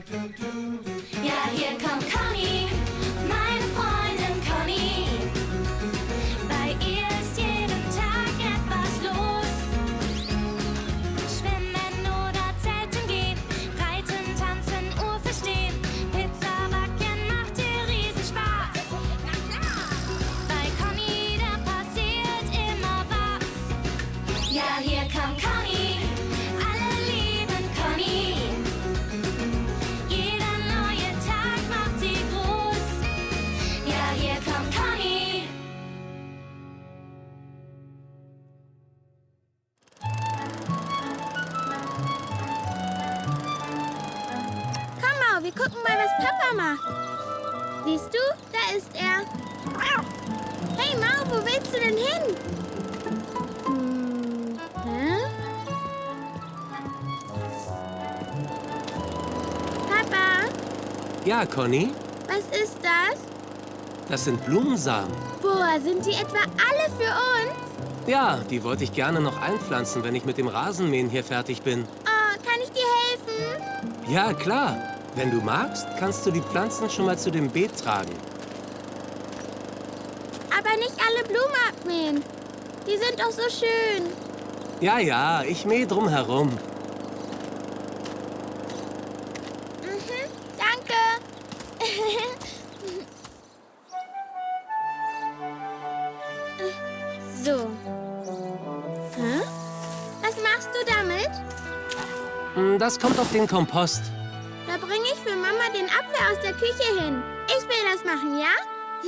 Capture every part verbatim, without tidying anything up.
Ja, hier kommt Conny, meine Freundin Conny. Bei ihr ist jeden Tag etwas los. Schwimmen oder zelten gehen, reiten, tanzen, Uhr verstehen. Pizza backen macht ihr riesen Spaß. Bei Conny, da passiert immer was. Ja, hier kommt Conny, alle lieben Conny. Jeder neue Tag macht sie groß. Ja, hier kommt Conny. Komm mal, wir gucken mal, was Papa macht. Siehst du, da ist er. Hey Mau, wo willst du denn hin? Hm, hä? Papa, Ja, Conny, was ist das? das sind Blumensamen. Boah, sind die etwa alle für uns? Ja, die wollte ich gerne noch einpflanzen, wenn ich mit dem Rasenmähen hier fertig bin. Oh, kann ich dir helfen? Ja, klar. Wenn du magst, kannst du die Pflanzen schon mal zu dem Beet tragen. Aber nicht alle Blumen abmähen. Die sind doch so schön. Ja, ja, ich mähe drum herum. Mhm, danke. So. Hä? Was machst du damit? Hm, Das kommt auf den Kompost. Da bringe ich für Mama den Apfel aus der Küche hin. Ich will das machen, ja?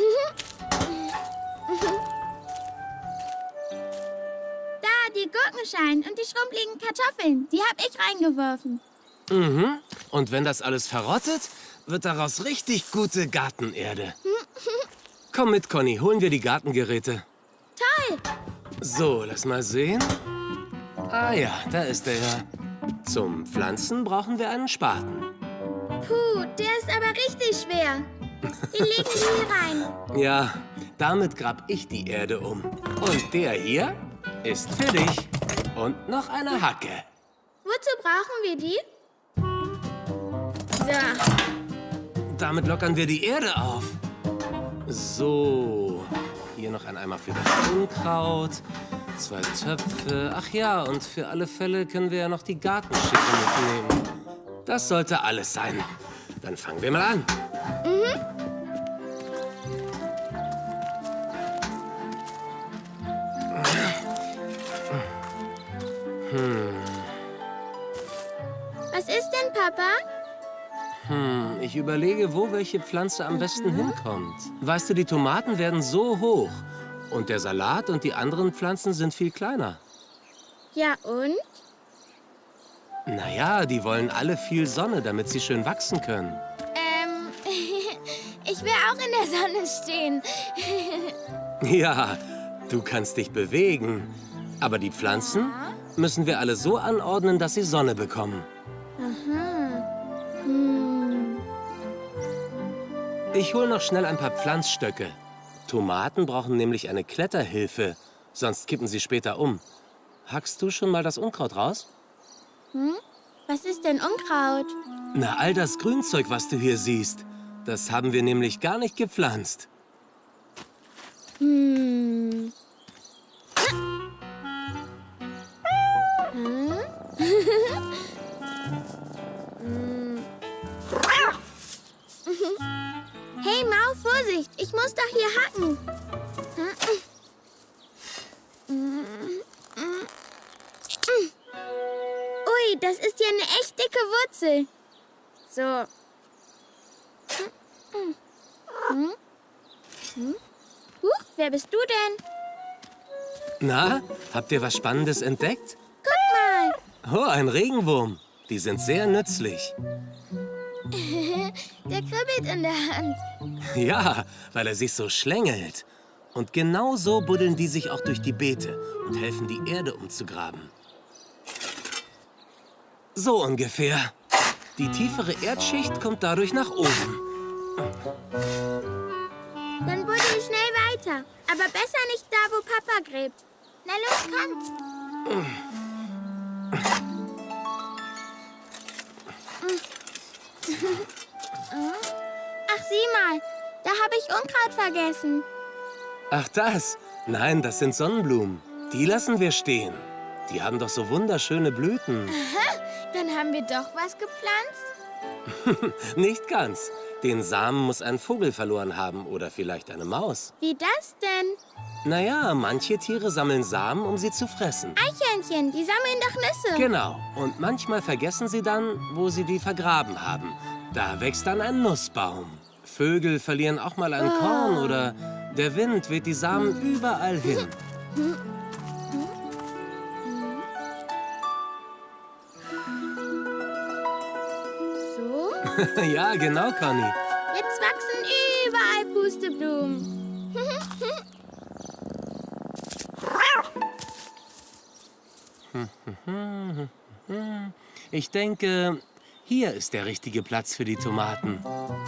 Da, die Gurkenschalen und die schrumpeligen Kartoffeln. Die habe ich reingeworfen. Mhm. Und wenn das alles verrottet, wird daraus richtig gute Gartenerde. Komm mit, Conny, holen wir die Gartengeräte. Toll. So, lass mal sehen. Ah ja, da ist er ja. Zum Pflanzen brauchen wir einen Spaten. Puh, der ist aber richtig schwer. Den legen wir hier rein. Ja, damit grab ich die Erde um. Und der hier ist für dich. Und noch eine Hacke. Wozu brauchen wir die? So. Damit lockern wir die Erde auf. So, hier noch ein Eimer für das Unkraut, zwei Töpfe. Ach ja, und für alle Fälle können wir ja noch die Gartenschicke mitnehmen. Das sollte alles sein. Dann fangen wir mal an. Was ist denn, Papa? Hm, ich überlege, wo welche Pflanze am besten hinkommt. Weißt du, die Tomaten werden so hoch. Und der Salat und die anderen Pflanzen sind viel kleiner. Ja, und? Naja, die wollen alle viel Sonne, damit sie schön wachsen können. Ähm, ich will auch in der Sonne stehen. Ja, du kannst dich bewegen. Aber die Pflanzen müssen wir alle so anordnen, dass sie Sonne bekommen. Aha. Hm. Ich hole noch schnell ein paar Pflanzstöcke. Tomaten brauchen nämlich eine Kletterhilfe, sonst kippen sie später um. Hackst du schon mal das Unkraut raus? Hm? Was ist denn Unkraut? Na, all das Grünzeug, was du hier siehst, das haben wir nämlich gar nicht gepflanzt. Hm. Hm? Hm. Hey, Mau, Vorsicht! Ich muss doch hier hacken. Ui, das ist ja eine echt dicke Wurzel. So. Hm? Hm? Huch, wer bist du denn? Na, habt ihr was Spannendes entdeckt? Guck mal. Oh, ein Regenwurm. Die sind sehr nützlich. Der kribbelt in der Hand. Ja, weil er sich so schlängelt. Und genau so buddeln die sich auch durch die Beete und helfen, die Erde umzugraben. So ungefähr. Die tiefere Erdschicht kommt dadurch nach oben. Dann buddel ich schnell weiter. Aber besser nicht da, wo Papa gräbt. Na los, komm. habe ich Unkraut vergessen. Ach das? Nein, das sind Sonnenblumen. Die lassen wir stehen. Die haben doch so wunderschöne Blüten. Dann haben wir doch was gepflanzt. Nicht ganz. Den Samen muss ein Vogel verloren haben oder vielleicht eine Maus. Wie das denn? Naja, manche Tiere sammeln Samen, um sie zu fressen. Eichhörnchen, die sammeln doch Nüsse. Genau. Und manchmal vergessen sie dann, wo sie die vergraben haben. Da wächst dann ein Nussbaum. Vögel verlieren auch mal ein Korn oder der Wind weht die Samen überall hin. So, Ja, genau, Conny. jetzt wachsen überall Pusteblumen. Ich denke, hier ist der richtige Platz für die Tomaten.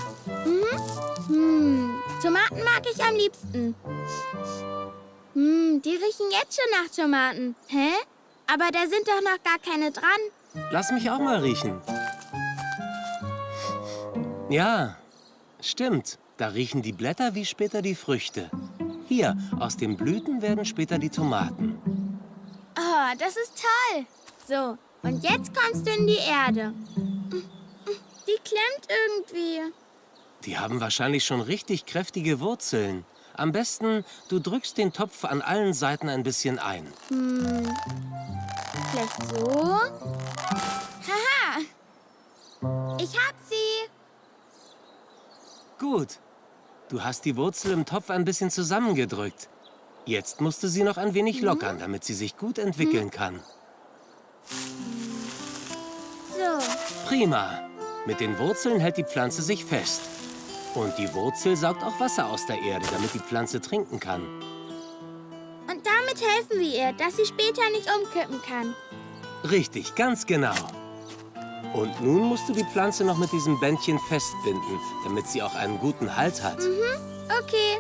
Hm, Tomaten mag ich am liebsten. Hm, die riechen jetzt schon nach Tomaten. Hä? Aber da sind doch noch gar keine dran. Lass mich auch mal riechen. Ja, stimmt. Da riechen die Blätter wie später die Früchte. Hier, aus den Blüten werden später die Tomaten. Oh, das ist toll. So, und jetzt kommst du in die Erde. Die klemmt irgendwie. Die haben wahrscheinlich schon richtig kräftige Wurzeln. Am besten, du drückst den Topf an allen Seiten ein bisschen ein. Hm, vielleicht so? Haha! Ich hab sie. Gut. Du hast die Wurzel im Topf ein bisschen zusammengedrückt. Jetzt musst du sie noch ein wenig lockern, damit sie sich gut entwickeln kann. So. Prima. Mit den Wurzeln hält die Pflanze sich fest. Und die Wurzel saugt auch Wasser aus der Erde, damit die Pflanze trinken kann. Und damit helfen wir ihr, dass sie später nicht umkippen kann. Richtig, ganz genau. Und nun musst du die Pflanze noch mit diesem Bändchen festbinden, damit sie auch einen guten Halt hat. Okay.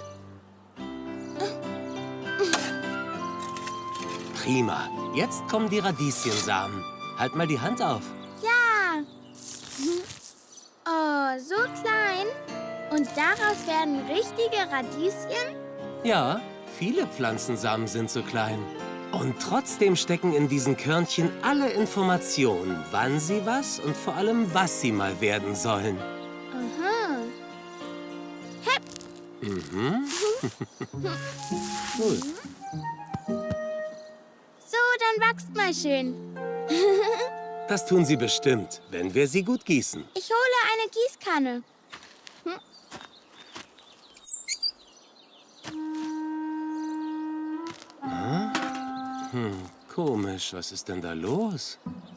Prima. Jetzt kommen die Radieschensamen. Halt mal die Hand auf. Ja. Oh, so klein. Und daraus werden richtige Radieschen? Ja, viele Pflanzensamen sind so klein. Und trotzdem stecken in diesen Körnchen alle Informationen, wann sie was und vor allem, was sie mal werden sollen. Aha. Hepp. Mhm. Gut. So, dann wächst mal schön. Das tun sie bestimmt, wenn wir sie gut gießen. Ich hole eine Gießkanne. Hm, komisch. Was ist denn da los?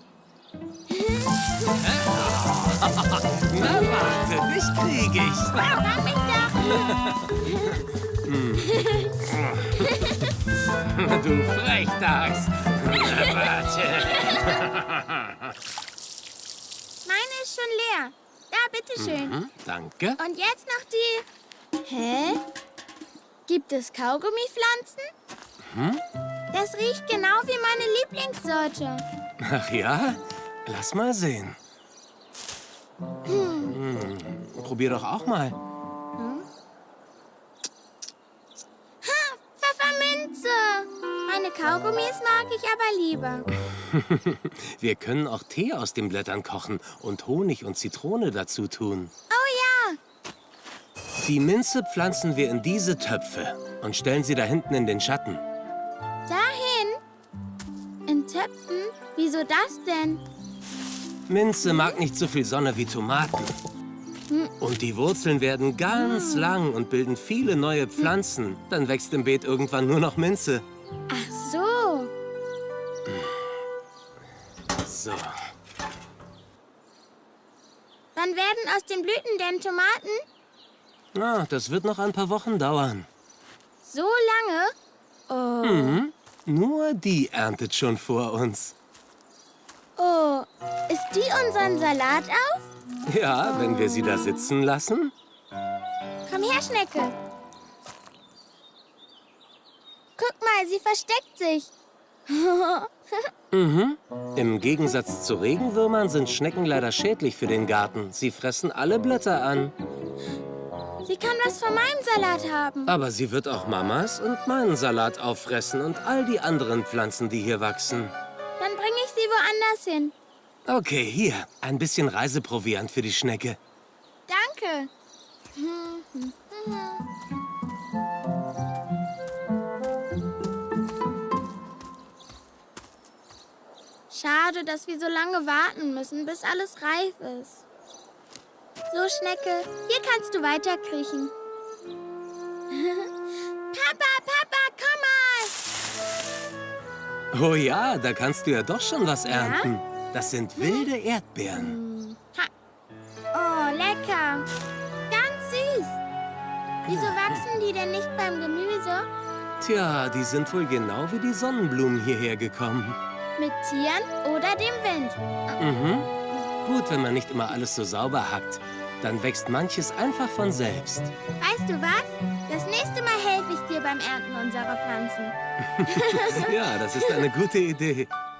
Na, warte, dich krieg ich. Fang mich doch. Du Frechdachs. Na, warte. Meine ist schon leer. Da, bitteschön. Hm, danke. Und jetzt noch die... Hä? Gibt es Kaugummipflanzen? Hm? Das riecht genau wie meine Lieblingssorte. Ach ja? Lass mal sehen. Hm, probier doch auch mal. Ha, Pfefferminze. Meine Kaugummis mag ich aber lieber. Wir können auch Tee aus den Blättern kochen und Honig und Zitrone dazu tun. Oh ja. Die Minze pflanzen wir in diese Töpfe und stellen sie da hinten in den Schatten. Dahin? In Töpfen? Wieso das denn? Minze mag nicht so viel Sonne wie Tomaten. Und die Wurzeln werden ganz lang und bilden viele neue Pflanzen. Dann wächst im Beet irgendwann nur noch Minze. Ach so. So. Wann werden aus den Blüten denn Tomaten? Na, das wird noch ein paar Wochen dauern. So lange? Oh. Mhm. Nur die erntet schon vor uns. Oh, isst die unseren Salat auf? Ja, wenn wir sie da sitzen lassen. Komm her, Schnecke. Guck mal, sie versteckt sich. Mhm. Im Gegensatz zu Regenwürmern sind Schnecken leider schädlich für den Garten. Sie fressen alle Blätter an. Sie kann was von meinem Salat haben. Aber sie wird auch Mamas und meinen Salat auffressen und all die anderen Pflanzen, die hier wachsen. Dann bringe ich sie woanders hin. Okay, hier, ein bisschen Reiseproviant für die Schnecke. Danke. Schade, dass wir so lange warten müssen, bis alles reif ist. So, Schnecke, hier kannst du weiterkriechen. Papa, Papa, komm mal! Oh ja, da kannst du ja doch schon was ernten. Das sind wilde Erdbeeren. Ha. Oh, lecker. Ganz süß. Wieso wachsen die denn nicht beim Gemüse? Tja, die sind wohl genau wie die Sonnenblumen hierher gekommen. Mit Tieren oder dem Wind? Mhm. Gut, wenn man nicht immer alles so sauber hackt. Dann wächst manches einfach von selbst. Weißt du was? Das nächste Mal helfe ich dir beim Ernten unserer Pflanzen. Ja, das ist eine gute Idee.